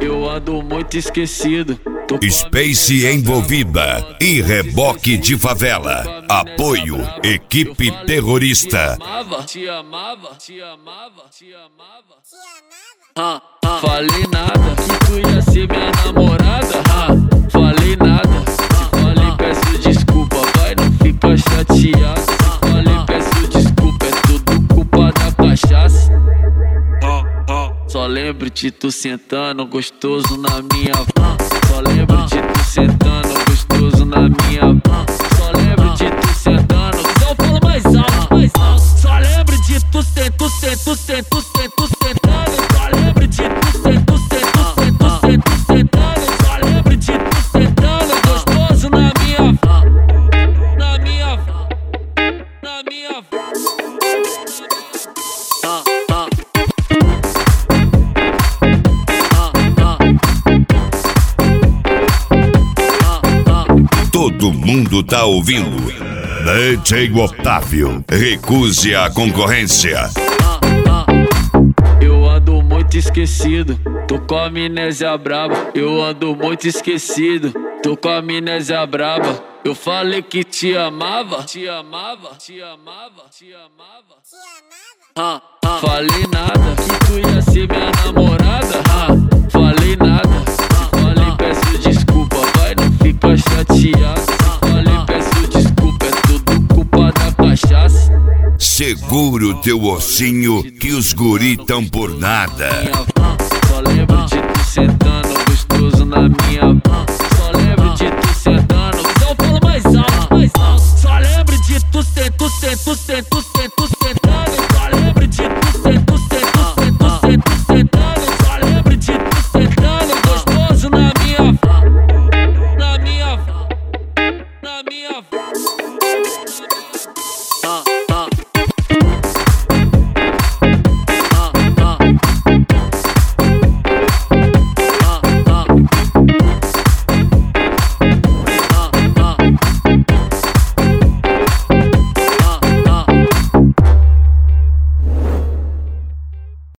Eu ando muito esquecido. Space envolvida e reboque de favela. Apoio, equipe terrorista. Te amava. Falei nada, que tu ia ser minha namorada. Falei nada, se falei peço desculpa, vai, não fica chateado. Se falei peço desculpa, é tudo culpa da cachaça. Só lembro de tu sentando gostoso na minha van. Só lembro de tu sentando gostoso na minha van. Só lembro de tu sentando. Só fala mais alto, mais alto. Só lembro de tu sentando. Só lembro de tu sentando. Só lembro de tu sentando gostoso na minha van. Na minha van. Na minha van. Todo mundo tá ouvindo. DJ Otávio, recuse a concorrência. Eu ando muito esquecido, tô com a amnésia braba. Eu ando muito esquecido, tô com a amnésia braba. Eu falei que te amava. Falei nada, que tu ia ser minha namorada. Falei nada, se falei peço desculpa, vai, não fica chateado. Se falei peço desculpa, é tudo culpa da cachaça. Segura o teu ossinho que os guri tão por nada.